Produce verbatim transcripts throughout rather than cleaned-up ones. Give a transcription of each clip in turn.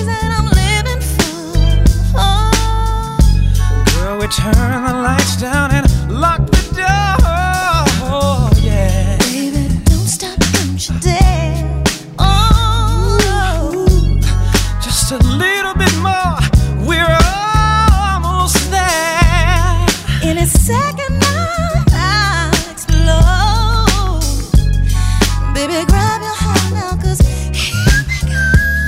reason I'm living for. Oh. Girl, we turn the lights down and lock the door. Oh, yeah. Baby, don't stop, don't you dare. Oh, just a little bit more. We're almost there. in a second now, I'll explode. Baby, grab your heart now, 'cause here we go.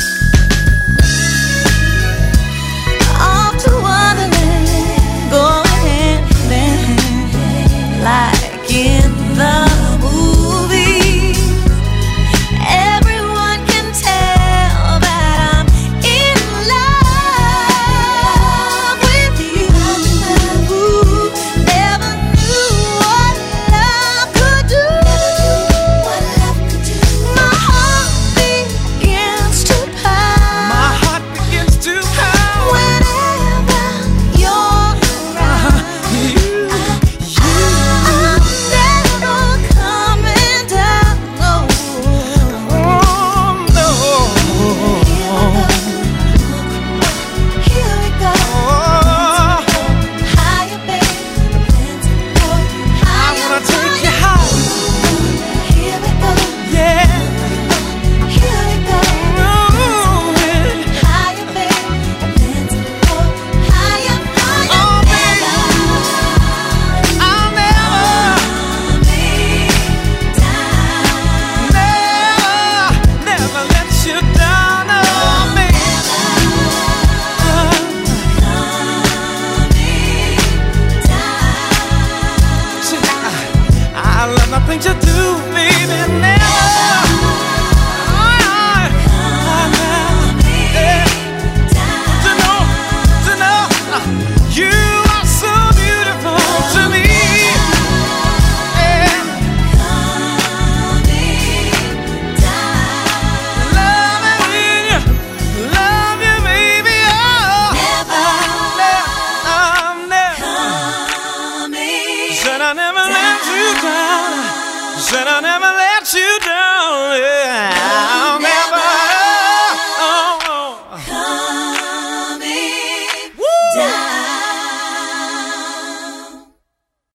Off to Wonderland, going hand in hand, like in the movies. Everyone can tell that I'm in love with you. Never knew what love could do. My heart begins to pound My heart begins to pound. whenever you're around. You, I'm never coming down, no. oh no. Here we go. Oh, Higher, baby. Let's go I wanna higher. take you high. Here we go. Yeah. Here we go. Moving. Higher, baby. Let's go higher, higher. Oh, baby. I'll never, never, never let you down. Oh, baby. See, I, I love nothing to do, baby. Never. I, I never. Yeah. To know, to know, uh, you are so beautiful to me. Yeah. Loving you, love you, baby. Oh, I'm never, I'm never. Said I never let you down. Said I never let you down. Yeah.